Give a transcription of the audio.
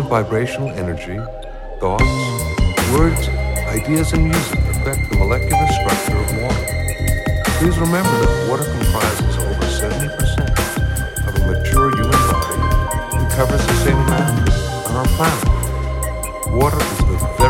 vibrational energy, thoughts, words, ideas, and music affect the molecular structure of water. Please remember that water comprises over 70% of a mature human body and covers the same amount on our planet. Water is the very